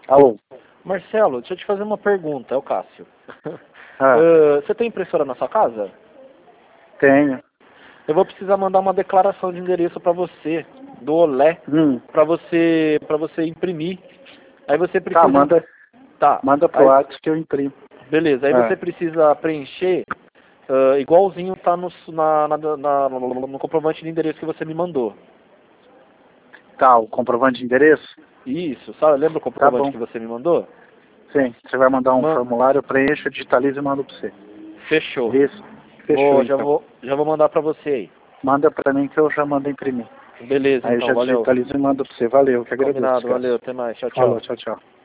Alô? Marcelo, deixa eu te fazer uma pergunta, é o Cássio. Você tem impressora na sua casa? Tenho. Eu vou precisar mandar uma declaração de endereço para você, do Olé, para você imprimir. Aí você precisa... Tá, manda. Tá. Manda pro WhatsApp que eu imprimo. Beleza, aí você precisa preencher igualzinho tá no comprovante de endereço que você me mandou. Tá, o comprovante de endereço? Isso, sabe? Lembra o comprovante que você me mandou? Sim, você vai mandar um formulário, eu preencho, digitalizo e mando pra você. Fechou. Isso. Fechou, então. Já vou mandar pra você aí. Manda pra mim que eu já mando imprimir. Beleza, aí então, já valeu. digitalizo e mando pra você. Valeu, que agradeço. Combinado, valeu, até mais. Tchau, tchau. Falou, tchau, tchau.